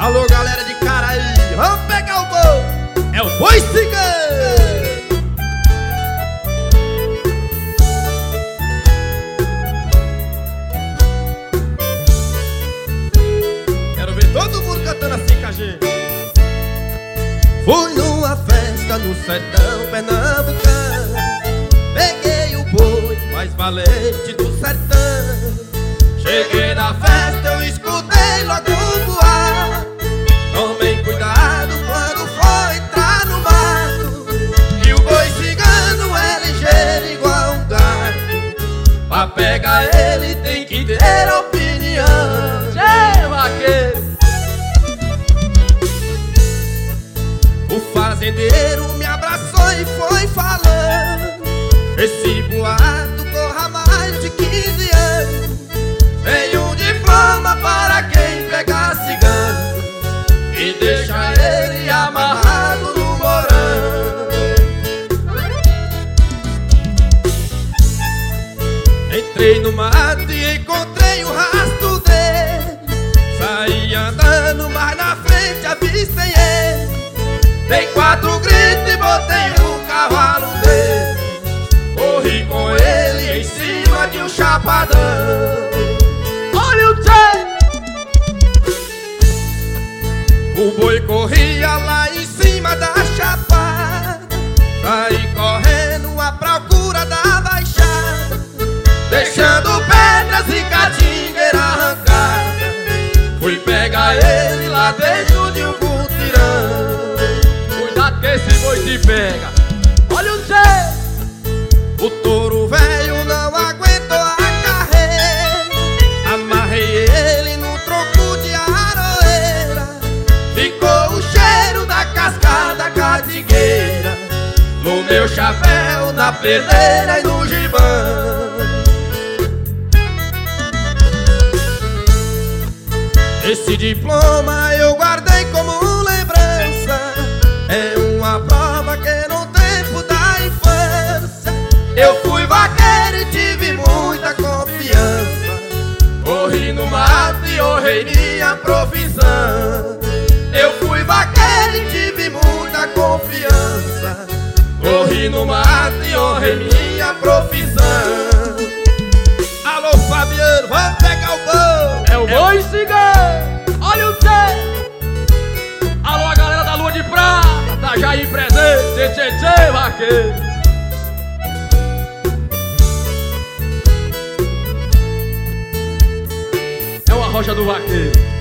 Alô, galera de Caraí, vamos pegar o boi. É o boi cigano. Quero ver todo mundo cantando assim com a gente. Fui numa festa no sertão pernambucano, peguei o boi mais valente do sertão. Cheguei na festa, eu escutei logo voar. Tomem cuidado quando for entrar no mato, que o boi cigano é ligeiro igual um gato. Pra pegar ele tem que ter opinião. Tchê, vaqueiro! O fazendeiro me abraçou e foi falando: esse boato corra mais de 15 anos. Tem um diploma para quem pegar cigano e deixa ele amarrado no morão. Entrei no mato e encontrei o rastro dele. Saí andando, mas na frente avistei ele. Dei 4 gritos e botei o cavalo dele. Corri com ele em cima de um chapadão. Olha o tchê! O boi corria lá em cima da chapada, saí correndo à procura da baixada, deixando pedras e catingueira arrancada. Fui pegar ele lá dentro de um mutirão. Cuidado que esse boi te pega. Olha o tchê! O touro velho não aguentou a carreira, amarrei ele no tronco de aroeira. Ficou o cheiro da casca da catigueira no meu chapéu, na peneira e no gibão. Esse diploma eu guardei como lembrança, é uma prova que no tempo da infância eu fui vaqueiro e tive muita confiança. Corri no mato e honrei minha profissão. Eu fui vaqueiro e tive muita confiança. Corri no mato e honrei minha profissão. Alô, Fabiano, vamos pegar o boi. É o boi cigano. Olha o tchê. Alô, a galera da Lua de Prata, tá já aí presente. Tchê, tchê, vaqueiro. É uma rocha do vaqueiro.